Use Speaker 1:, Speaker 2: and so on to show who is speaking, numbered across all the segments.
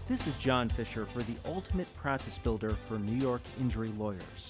Speaker 1: This is John Fisher for the Ultimate Practice Builder for New York Injury Lawyers.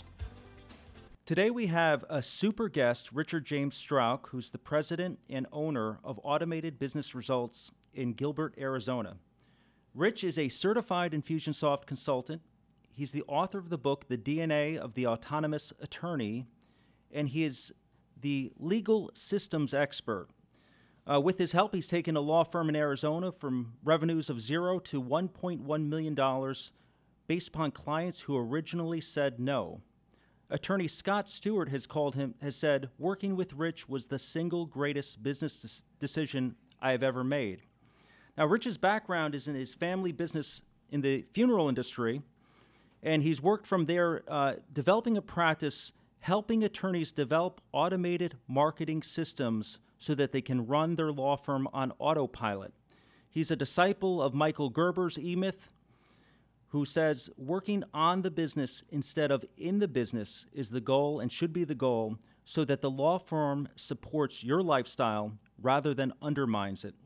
Speaker 1: Today we have a super guest, Richard James Strauch, who's the president and owner of Automated Business Results in Gilbert, Arizona. Rich is a certified Infusionsoft consultant. He's the author of the book, The DNA of the Autonomous Attorney, and he is the legal systems expert. With his help, he's taken a law firm in Arizona from revenues of $0 to $1.1 million based upon clients who originally said no. Attorney Scott Stewart has said, working with Rich was the single greatest business decision I have ever made. Now, Rich's background is in his family business in the funeral industry, and he's worked from there developing a practice helping attorneys develop automated marketing systems so that they can run their law firm on autopilot. He's a disciple of Michael Gerber's E-Myth, who says working on the business instead of in the business is the goal and should be the goal so that the law firm supports your lifestyle rather than undermines it.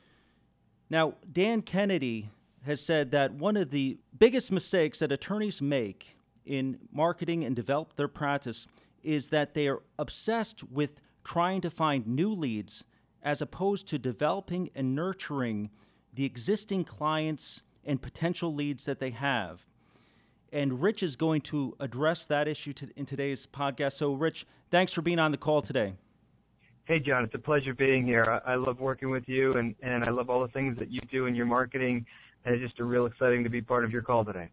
Speaker 1: Now, Dan Kennedy has said that one of the biggest mistakes that attorneys make in marketing and develop their practice is that they are obsessed with trying to find new leads as opposed to developing and nurturing the existing clients and potential leads that they have. And Rich is going to address that issue in today's podcast. So, Rich, thanks for being on the call today.
Speaker 2: Hey, John, it's a pleasure being here. I love working with you, and I love all the things that you do in your marketing, and it's just real exciting to be part of your call today.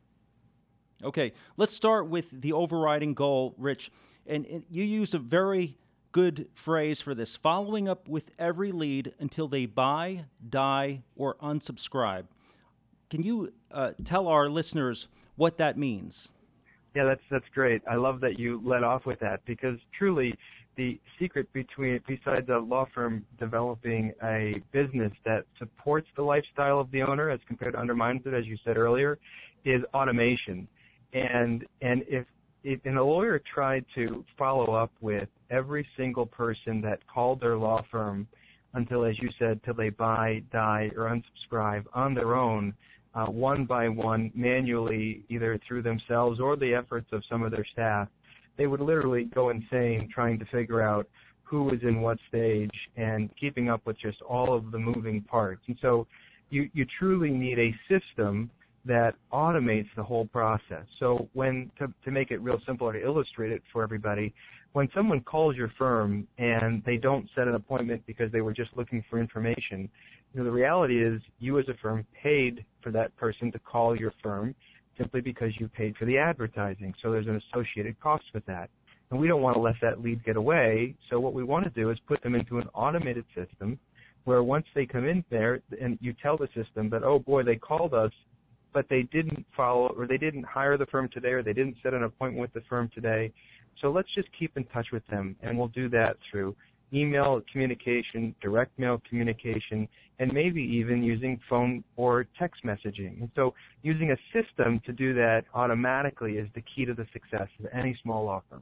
Speaker 1: Okay, let's start with the overriding goal, Rich. And you use a very good phrase for this, following up with every lead until they buy, die, or unsubscribe. Can you tell our listeners what that means?
Speaker 2: Yeah, that's great. I love that you led off with that because truly the secret besides a law firm developing a business that supports the lifestyle of the owner as compared to undermines it, as you said earlier, is automation. And if a lawyer tried to follow up with every single person that called their law firm until, as you said, till they buy, die, or unsubscribe on their own, one by one, manually, either through themselves or the efforts of some of their staff, they would literally go insane trying to figure out who was in what stage and keeping up with just all of the moving parts. And so you truly need a system that automates the whole process. So to make it real simple or to illustrate it for everybody, when someone calls your firm and they don't set an appointment because they were just looking for information, the reality is you as a firm paid for that person to call your firm simply because you paid for the advertising. So there's an associated cost with that. And we don't want to let that lead get away. So what we want to do is put them into an automated system where once they come in there and you tell the system that, oh boy, they called us, but they didn't follow or they didn't hire the firm today or they didn't set an appointment with the firm today. So let's just keep in touch with them, and we'll do that through email communication, direct mail communication, and maybe even using phone or text messaging. And so using a system to do that automatically is the key to the success of any small law firm.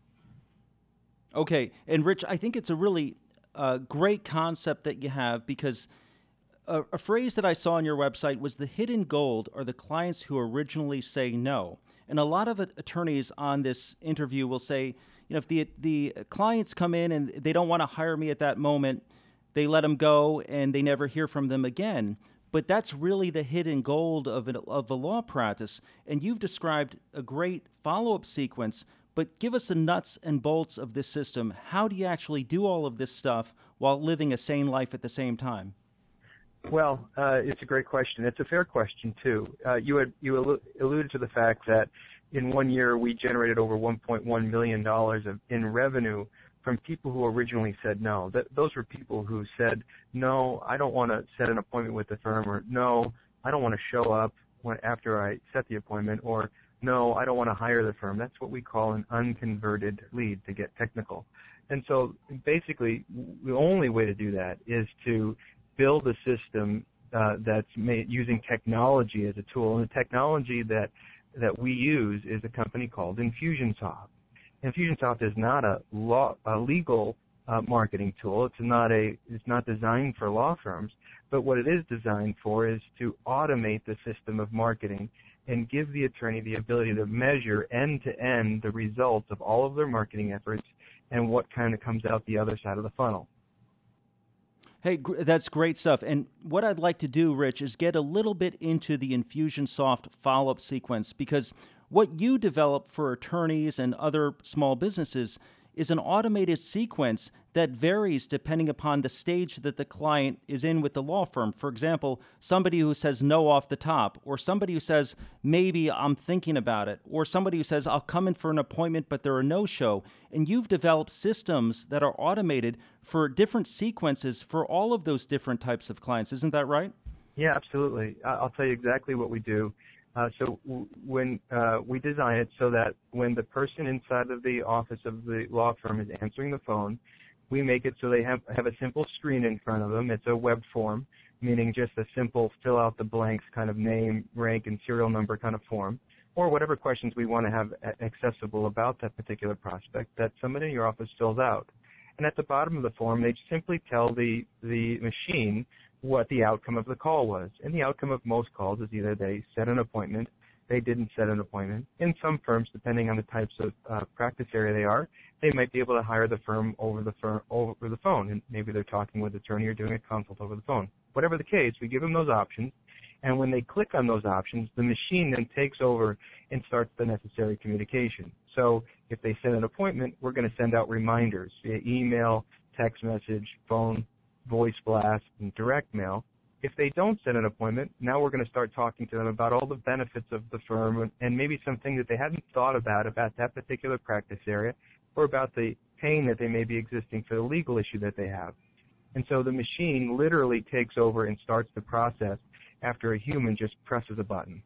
Speaker 1: Okay, and Rich, I think it's a really great concept that you have because a phrase that I saw on your website was the hidden gold are the clients who originally say no. And a lot of attorneys on this interview will say, if the clients come in and they don't want to hire me at that moment, they let them go and they never hear from them again. But that's really the hidden gold of a law practice. And you've described a great follow-up sequence, but give us the nuts and bolts of this system. How do you actually do all of this stuff while living a sane life at the same time?
Speaker 2: Well, it's a great question. It's a fair question, too. You alluded to the fact that in 1 year we generated over $1.1 million in revenue from people who originally said no. Those were people who said, no, I don't want to set an appointment with the firm, or no, I don't want to show up after I set the appointment, or no, I don't want to hire the firm. That's what we call an unconverted lead, to get technical. And so basically the only way to do that is to build a system that's made using technology as a tool. And the technology that we use is a company called Infusionsoft. Infusionsoft is not a legal marketing tool. It's not designed for law firms, but what it is designed for is to automate the system of marketing and give the attorney the ability to measure end-to-end the results of all of their marketing efforts and what kind of comes out the other side of the funnel.
Speaker 1: Hey, that's great stuff. And what I'd like to do, Rich, is get a little bit into the Infusionsoft follow-up sequence, because what you develop for attorneys and other small businesses is an automated sequence that varies depending upon the stage that the client is in with the law firm. For example, somebody who says no off the top, or somebody who says, maybe I'm thinking about it, or somebody who says, I'll come in for an appointment, but they're a no-show. And you've developed systems that are automated for different sequences for all of those different types of clients. Isn't that right?
Speaker 2: Yeah, absolutely. I'll tell you exactly what we do. When we design it so that when the person inside of the office of the law firm is answering the phone, we make it so they have a simple screen in front of them. It's a web form, meaning just a simple fill out the blanks kind of name, rank, and serial number kind of form, or whatever questions we want to have accessible about that particular prospect that somebody in your office fills out. And at the bottom of the form, they simply tell the machine what the outcome of the call was. And the outcome of most calls is either they set an appointment, they didn't set an appointment. In some firms, depending on the types of practice area they are, they might be able to hire the firm over the phone, and maybe they're talking with an attorney or doing a consult over the phone. Whatever the case, we give them those options, and when they click on those options, the machine then takes over and starts the necessary communication. So if they set an appointment, we're going to send out reminders via email, text message, phone, voice blast, and direct mail. If they don't set an appointment, now we're going to start talking to them about all the benefits of the firm and maybe something that they hadn't thought about that particular practice area, or about the pain that they may be existing for the legal issue that they have. And so the machine literally takes over and starts the process after a human just presses a button.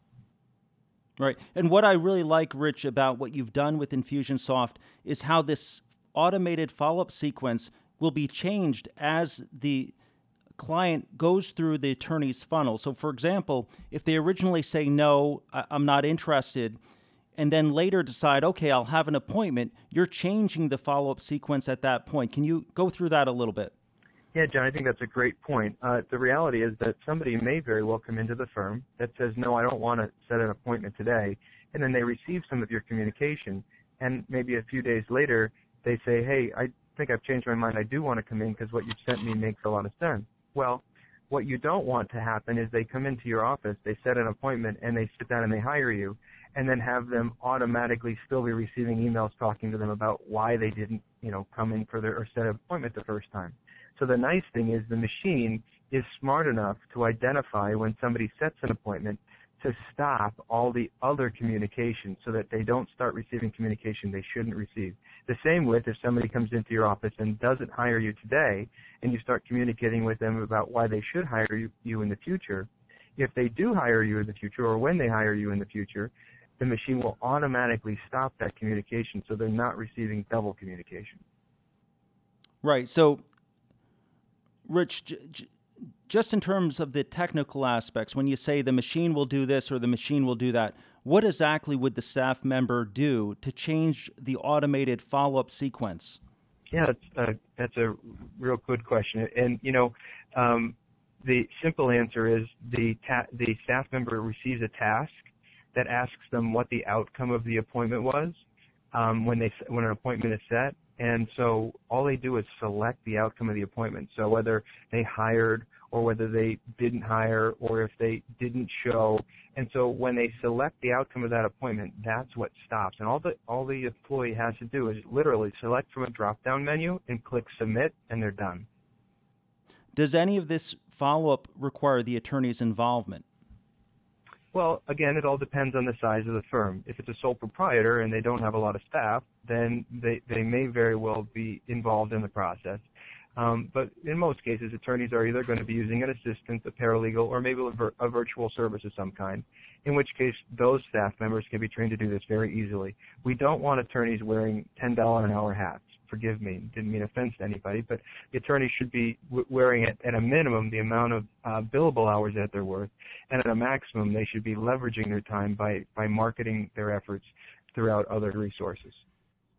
Speaker 1: Right. And what I really like, Rich, about what you've done with Infusionsoft is how this automated follow-up sequence will be changed as the client goes through the attorney's funnel. So, for example, if they originally say, no, I'm not interested, and then later decide, okay, I'll have an appointment, you're changing the follow-up sequence at that point. Can you go through that a little bit?
Speaker 2: Yeah, John, I think that's a great point. The reality is that somebody may very well come into the firm that says, no, I don't want to set an appointment today, and then they receive some of your communication, and maybe a few days later they say, hey, I think I've changed my mind. I do want to come in because what you've sent me makes a lot of sense. Well, what you don't want to happen is they come into your office, they set an appointment, and they sit down and they hire you, and then have them automatically still be receiving emails talking to them about why they didn't, come in for or set an appointment the first time. So the nice thing is the machine is smart enough to identify when somebody sets an appointment to stop all the other communication so that they don't start receiving communication they shouldn't receive. The same with if somebody comes into your office and doesn't hire you today and you start communicating with them about why they should hire you in the future, if they do hire you in the future or when they hire you in the future, the machine will automatically stop that communication so they're not receiving double communication.
Speaker 1: Right. So, Rich, just in terms of the technical aspects, when you say the machine will do this or the machine will do that, what exactly would the staff member do to change the automated follow-up sequence?
Speaker 2: Yeah, that's a real good question. And, the simple answer is the staff member receives a task that asks them what the outcome of the appointment was when an appointment is set. And so all they do is select the outcome of the appointment. So whether they hired or whether they didn't hire or if they didn't show. And so when they select the outcome of that appointment, that's what stops. And all the employee has to do is literally select from a drop-down menu and click submit, and they're done.
Speaker 1: Does any of this follow-up require the attorney's involvement?
Speaker 2: Well, again, it all depends on the size of the firm. If it's a sole proprietor and they don't have a lot of staff, then they may very well be involved in the process. But in most cases, attorneys are either going to be using an assistant, a paralegal, or maybe a virtual service of some kind, in which case those staff members can be trained to do this very easily. We don't want attorneys wearing $10 an hour hats. Forgive me, didn't mean offense to anybody, but the attorneys should be wearing at a minimum the amount of billable hours that they're worth, and at a maximum they should be leveraging their time by marketing their efforts throughout other resources.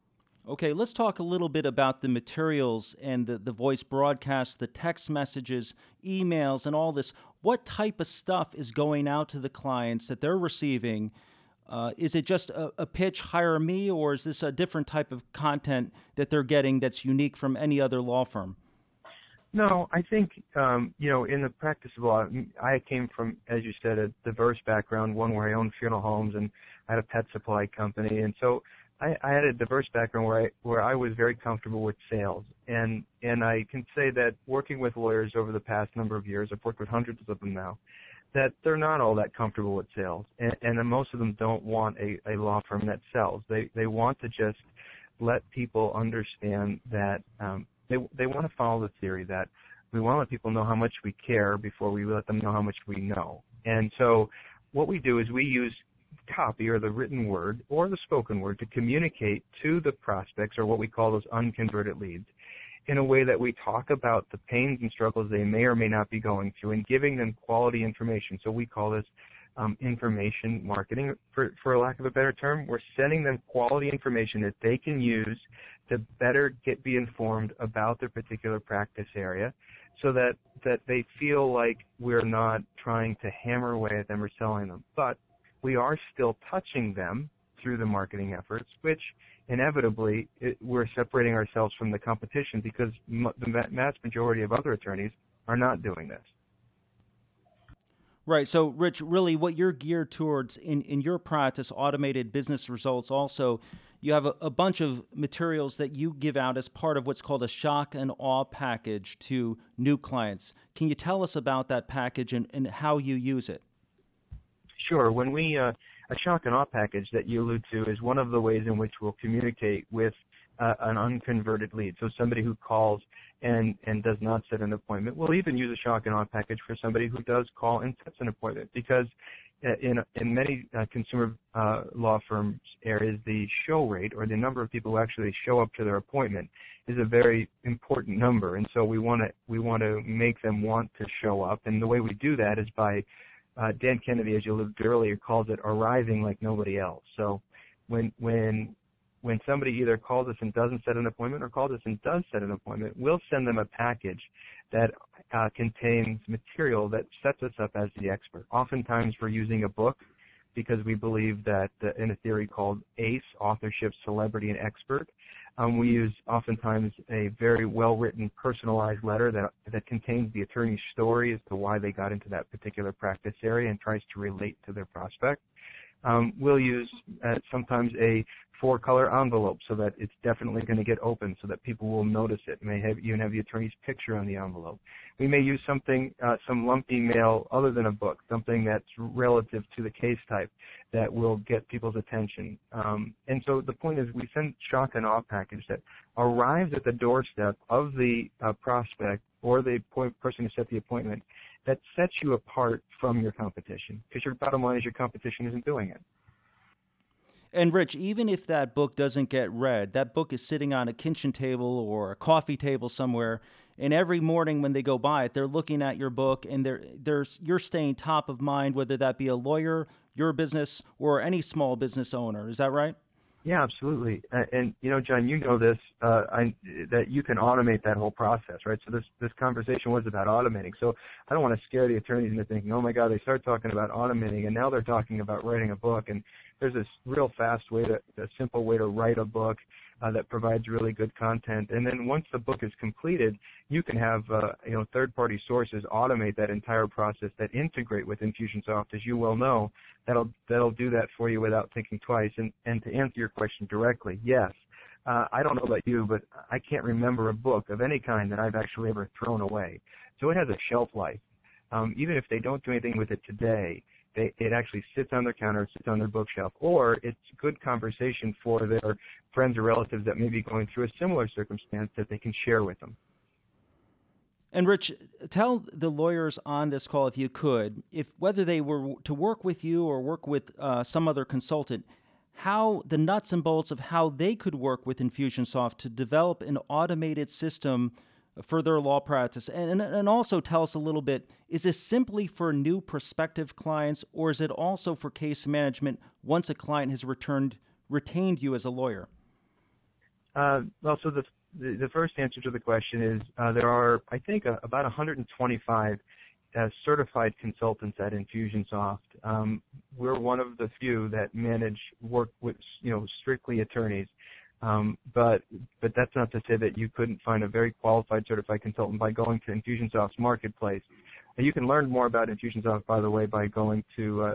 Speaker 1: Okay, let's talk a little bit about the materials and the voice broadcasts, the text messages, emails, and all this. What type of stuff is going out to the clients that they're receiving? Is it just a pitch, hire me, or is this a different type of content that they're getting that's unique from any other law firm?
Speaker 2: No, I think, in the practice of law, I came from, as you said, a diverse background, one where I owned funeral homes and I had a pet supply company. And so I had a diverse background where I was very comfortable with sales. And I can say that working with lawyers over the past number of years, I've worked with hundreds of them now, that they're not all that comfortable with sales. And most of them don't want a law firm that sells. They want to just let people understand that they want to follow the theory that we want to let people know how much we care before we let them know how much we know. And so what we do is we use copy, or the written word or the spoken word, to communicate to the prospects, or what we call those unconverted leads, in a way that we talk about the pains and struggles they may or may not be going through, and giving them quality information. So we call this information marketing, for lack of a better term. We're sending them quality information that they can use to better be informed about their particular practice area, so that they feel like we're not trying to hammer away at them or selling them. But we are still touching them through the marketing efforts, which inevitably we're separating ourselves from the competition, because the vast majority of other attorneys are not doing this.
Speaker 1: Right. So, Rich, really what you're geared towards in your practice, Automated Business Results, also, you have a bunch of materials that you give out as part of what's called a shock and awe package to new clients. Can you tell us about that package and how you use it?
Speaker 2: Sure. When a shock and awe package that you allude to is one of the ways in which we'll communicate with an unconverted lead. So somebody who calls and does not set an appointment. We'll even use a shock and awe package for somebody who does call and sets an appointment, because in many consumer law firms areas, the show rate, or the number of people who actually show up to their appointment, is a very important number. And so we want to make them want to show up. And the way we do that is by Dan Kennedy, as you alluded to earlier, calls it arriving like nobody else. So when somebody either calls us and doesn't set an appointment, or calls us and does set an appointment, we'll send them a package that contains material that sets us up as the expert. Oftentimes we're using a book, because we believe that in a theory called ACE, Authorship, Celebrity, and Expert, we use oftentimes a very well-written, personalized letter that contains the attorney's story as to why they got into that particular practice area and tries to relate to their prospect. We'll use sometimes a 4-color envelope, so that it's definitely going to get open, so that people will notice it. May even have the attorney's picture on the envelope. We may use something, some lumpy mail other than a book, something that's relative to the case type that will get people's attention. And so the point is, we send shock and awe package that arrives at the doorstep of the prospect or the person who set the appointment, that sets you apart from your competition, because your bottom line is your competition isn't doing it.
Speaker 1: And Rich, even if that book doesn't get read, that book is sitting on a kitchen table or a coffee table somewhere, and every morning when they go by it, they're looking at your book, and you're staying top of mind, whether that be a lawyer, your business, or any small business owner. Is that right?
Speaker 2: Yeah, absolutely. And John, you know this, that you can automate that whole process, right? So this conversation was about automating. So I don't want to scare the attorneys into thinking, oh my God, they start talking about automating, and now they're talking about writing a book. And there's this real fast way, a simple way to write a book that provides really good content. And then once the book is completed, you can have third-party sources automate that entire process, that integrate with Infusionsoft, as you well know. That'll do that for you without thinking twice. And to answer your question directly, yes. I don't know about you, but I can't remember a book of any kind that I've actually ever thrown away. So it has a shelf life. Even if they don't do anything with it today, it actually sits on their counter, sits on their bookshelf, or it's good conversation for their friends or relatives that may be going through a similar circumstance that they can share with them.
Speaker 1: And Rich, tell the lawyers on this call, if you could, whether they were to work with you or work with some other consultant, how the nuts and bolts of how they could work with Infusionsoft to develop an automated system for their law practice. And also tell us a little bit, is this simply for new prospective clients, or is it also for case management once a client has retained you as a lawyer?
Speaker 2: Well, so the first answer to the question is there are, I think, about 125 certified consultants at Infusionsoft. We're one of the few that work with, strictly attorneys. But that's not to say that you couldn't find a very qualified certified consultant by going to Infusionsoft's marketplace. And you can learn more about Infusionsoft, by the way, by going to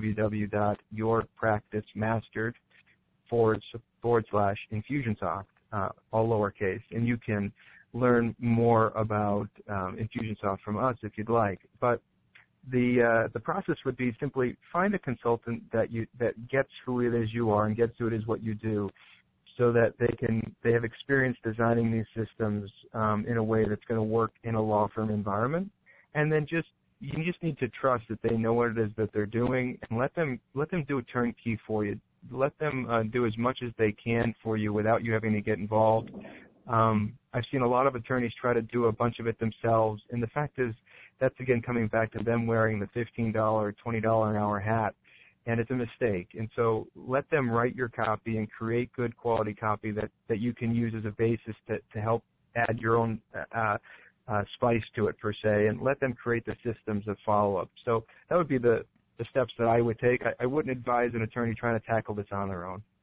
Speaker 2: www.yourpracticemastered/Infusionsoft, all lowercase, and you can learn more about Infusionsoft from us if you'd like. But the process would be simply find a consultant that gets who it is you are and gets who it is what you do, so that they have experience designing these systems in a way that's going to work in a law firm environment. And then you just need to trust that they know what it is that they're doing, and let them do a turnkey for you. Let them do as much as they can for you without you having to get involved. I've seen a lot of attorneys try to do a bunch of it themselves, and the fact is that's, again, coming back to them wearing the $15 or $20 an hour hat, and it's a mistake. And so let them write your copy and create good quality copy that you can use as a basis to help add your own spice to it, per se, and let them create the systems of follow-up. So that would be the steps that I would take. I wouldn't advise an attorney trying to tackle this on their own.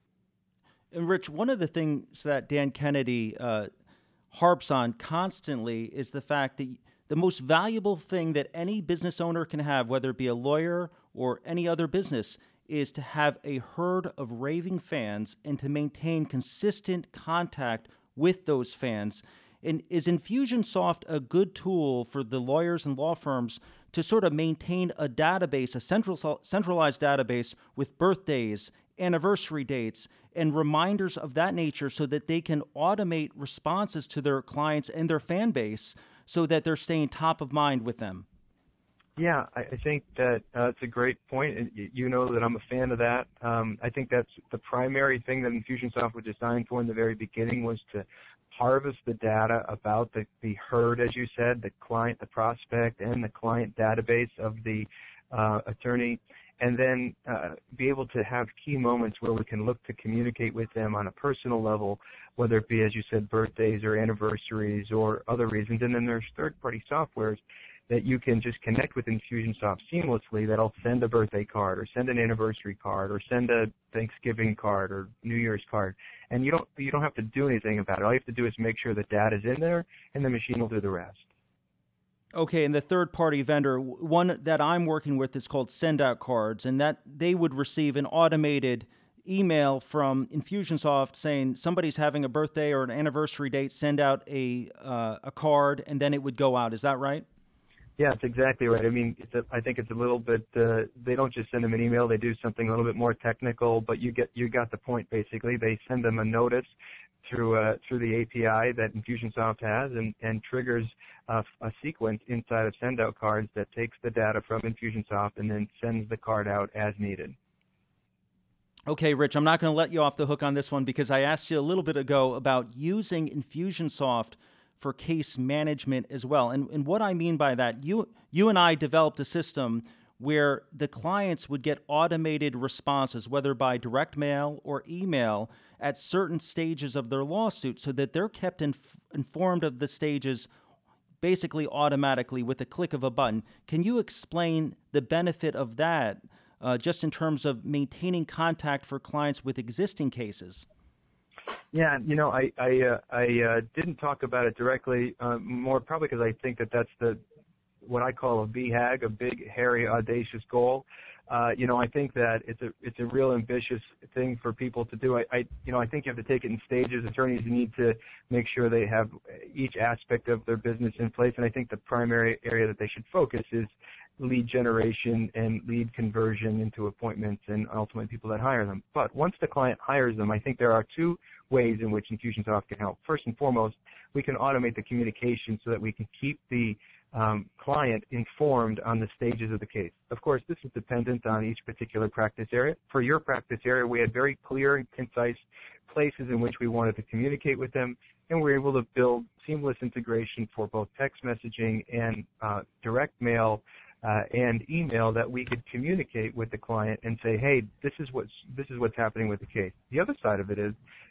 Speaker 1: And Rich, one of the things that Dan Kennedy harps on constantly is the fact that the most valuable thing that any business owner can have, whether it be a lawyer or any other business, is to have a herd of raving fans and to maintain consistent contact with those fans. And is Infusionsoft a good tool for the lawyers and law firms to sort of maintain a database, a centralized database with birthdays, anniversary dates, and reminders of that nature, so that they can automate responses to their clients and their fan base so that they're staying top of mind with them?
Speaker 2: Yeah, I think that it's a great point, and you know that I'm a fan of that. I think that's the primary thing that Infusionsoft was designed for in the very beginning, was to harvest the data about the herd, as you said, the client, the prospect, and the client database of the attorney, and then be able to have key moments where we can look to communicate with them on a personal level, whether it be, as you said, birthdays or anniversaries or other reasons. And then there's third-party softwares that you can just connect with Infusionsoft seamlessly that'll send a birthday card or send an anniversary card or send a Thanksgiving card or New Year's card. And you don't have to do anything about it. All you have to do is make sure the data's in there, and the machine will do the rest.
Speaker 1: Okay, and the third-party vendor, one that I'm working with is called Sendout Cards, and that they would receive an automated email from Infusionsoft saying somebody's having a birthday or an anniversary date, send out a card, and then it would go out. Is that right?
Speaker 2: Yeah, that's exactly right. I mean, I think it's a little bit. They don't just send them an email; they do something a little bit more technical. But you got the point. Basically, they send them a notice through the API that Infusionsoft has, and triggers a sequence inside of Sendout Cards that takes the data from Infusionsoft and then sends the card out as needed.
Speaker 1: Okay, Rich, I'm not going to let you off the hook on this one, because I asked you a little bit ago about using Infusionsoft for case management as well. And what I mean by that, you and I developed a system where the clients would get automated responses, whether by direct mail or email, at certain stages of their lawsuit, so that they're kept informed of the stages basically automatically with a click of a button. Can you explain the benefit of that, just in terms of maintaining contact for clients with existing cases?
Speaker 2: Yeah, I didn't talk about it directly, more probably because I think that that's what I call a BHAG, a big, hairy, audacious goal. I think that it's a real ambitious thing for people to do. I think you have to take it in stages. Attorneys need to make sure they have each aspect of their business in place, and I think the primary area that they should focus is lead generation and lead conversion into appointments and ultimately people that hire them. But once the client hires them, I think there are two ways in which Infusionsoft can help. First and foremost, we can automate the communication so that we can keep the client informed on the stages of the case. Of course, this is dependent on each particular practice area. For your practice area, we had very clear and concise places in which we wanted to communicate with them, and we were able to build seamless integration for both text messaging and direct mail and email, that we could communicate with the client and say, hey, this is what's happening with the case. The other side of it is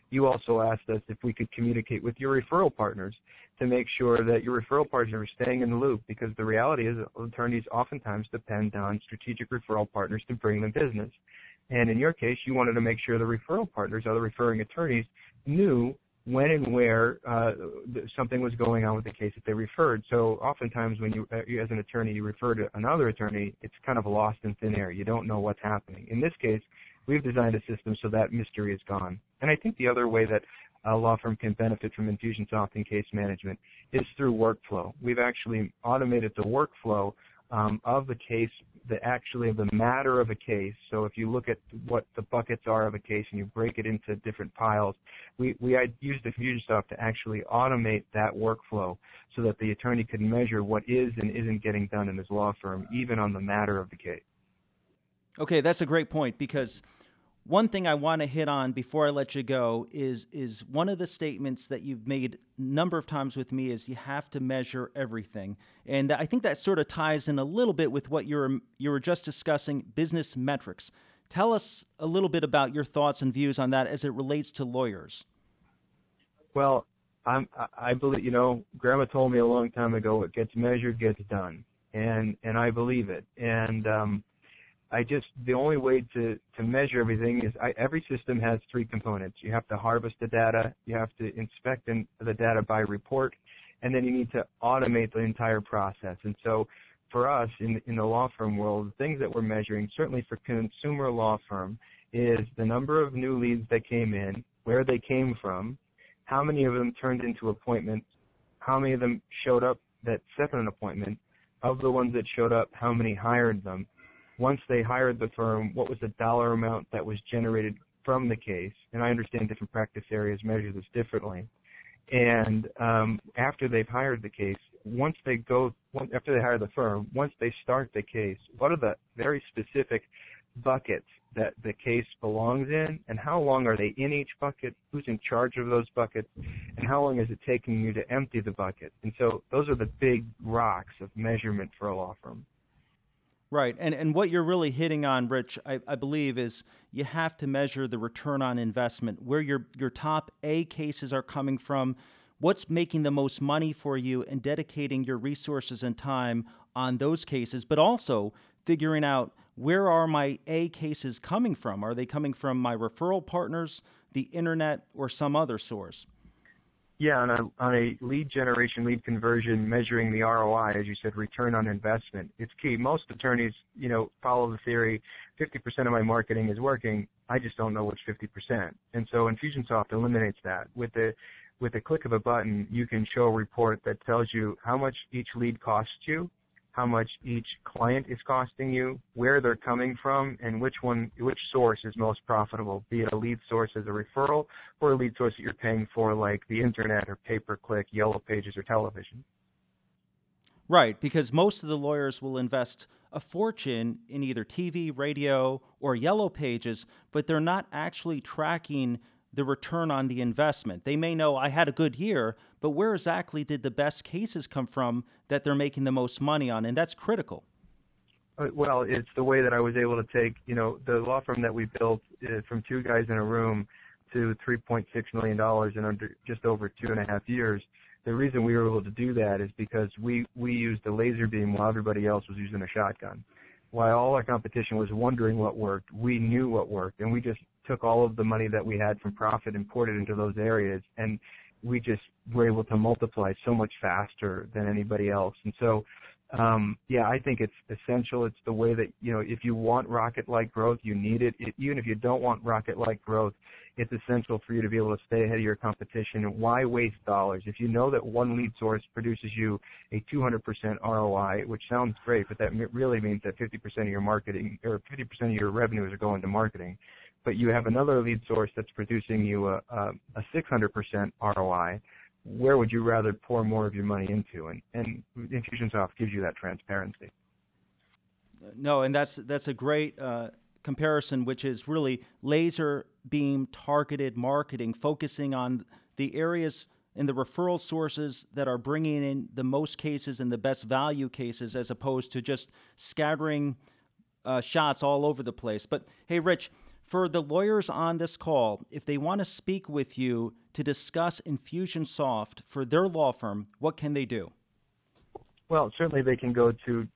Speaker 2: you also asked us if we could communicate with your referral partners to make sure that your referral partners are staying in the loop, because the reality is attorneys oftentimes depend on strategic referral partners to bring them business. And in your case, you wanted to make sure the referral partners, or the referring attorneys, knew when and where something was going on with the case that they referred. So oftentimes when you, as an attorney, you refer to another attorney, it's kind of lost in thin air. You don't know what's happening. In this case, we've designed a system so that mystery is gone. And I think the other way that a law firm can benefit from Infusionsoft in case management is through workflow. We've actually automated the workflow of the case, of the matter of a case. So if you look at what the buckets are of a case and you break it into different piles, we used Infusionsoft to actually automate that workflow so that the attorney could measure what is and isn't getting done in his law firm, even on the matter of the case.
Speaker 1: Okay, that's a great point, because one thing I want to hit on before I let you go is one of the statements that you've made a number of times with me is you have to measure everything. And I think that sort of ties in a little bit with what you were just discussing, business metrics. Tell us a little bit about your thoughts and views on that as it relates to lawyers.
Speaker 2: Well, I believe, Grandma told me a long time ago, what gets measured gets done. And I believe it. And the only way to measure everything is every system has three components. You have to harvest the data, you have to inspect the data by report, and then you need to automate the entire process. And so for us in the law firm world, the things that we're measuring, certainly for consumer law firm, is the number of new leads that came in, where they came from, how many of them turned into appointments, how many of them showed up that set an appointment, of the ones that showed up, how many hired them. Once they hired the firm, what was the dollar amount that was generated from the case? And I understand different practice areas measure this differently. And after they've hired the case, after they hire the firm, once they start the case, what are the very specific buckets that the case belongs in, and how long are they in each bucket, who's in charge of those buckets, and how long is it taking you to empty the bucket? And so those are the big rocks of measurement for a law firm.
Speaker 1: Right. And what you're really hitting on, Rich, I believe, is you have to measure the return on investment, where your top A cases are coming from, what's making the most money for you, and dedicating your resources and time on those cases, but also figuring out, where are my A cases coming from? Are they coming from my referral partners, the internet, or some other source?
Speaker 2: Yeah, on a lead generation, lead conversion, measuring the ROI, as you said, return on investment, it's key. Most attorneys, follow the theory, 50% of my marketing is working, I just don't know which 50%. And so Infusionsoft eliminates that. With the click of a button, you can show a report that tells you how much each lead costs you, how much each client is costing you, where they're coming from, and which source is most profitable, be it a lead source as a referral or a lead source that you're paying for, like the internet or pay-per-click, Yellow Pages, or television.
Speaker 1: Right, because most of the lawyers will invest a fortune in either TV, radio, or Yellow Pages, but they're not actually tracking the return on the investment. They may know, I had a good year, but where exactly did the best cases come from that they're making the most money on? And that's critical.
Speaker 2: Well, it's the way that I was able to take, the law firm that we built from two guys in a room to $3.6 million in under just over 2.5 years. The reason we were able to do that is because we used a laser beam while everybody else was using a shotgun. While all our competition was wondering what worked, we knew what worked, and we just took all of the money that we had from profit and poured it into those areas, and we just were able to multiply so much faster than anybody else. And so, I think it's essential. It's the way that, if you want rocket-like growth, you need it. Even if you don't want rocket-like growth, it's essential for you to be able to stay ahead of your competition. And why waste dollars? If you know that one lead source produces you a 200% ROI, which sounds great, but that really means that 50% of your marketing, or 50% of your revenues are going to marketing, but you have another lead source that's producing you a 600% ROI, where would you rather pour more of your money into? And Infusionsoft gives you that transparency.
Speaker 1: No, and that's a great comparison, which is really laser beam targeted marketing, focusing on the areas and the referral sources that are bringing in the most cases and the best value cases, as opposed to just scattering shots all over the place. But hey, Rich, For the lawyers on this call, if they want to speak with you to discuss Infusionsoft for their law firm, what can they do?
Speaker 2: Well, certainly they can go to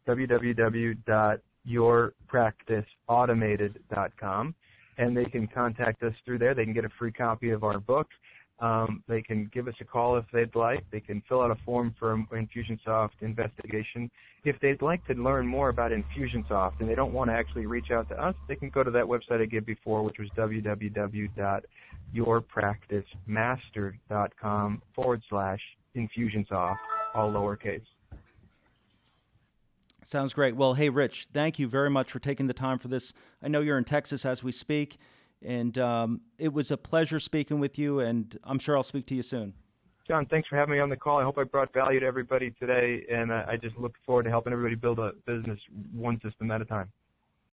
Speaker 2: www.yourpracticeautomated.com, and they can contact us through there. They can get a free copy of our book. They can give us a call if they'd like. They can fill out a form for Infusionsoft investigation. If they'd like to learn more about Infusionsoft and they don't want to actually reach out to us, they can go to that website I gave before, which was www.yourpracticemaster.com/Infusionsoft, all lowercase.
Speaker 1: Sounds great. Well, hey, Rich, thank you very much for taking the time for this. I know you're in Texas as we speak, and it was a pleasure speaking with you, and I'm sure I'll speak to you soon.
Speaker 2: John, thanks for having me on the call. I hope I brought value to everybody today, and I just look forward to helping everybody build a business one system at a time.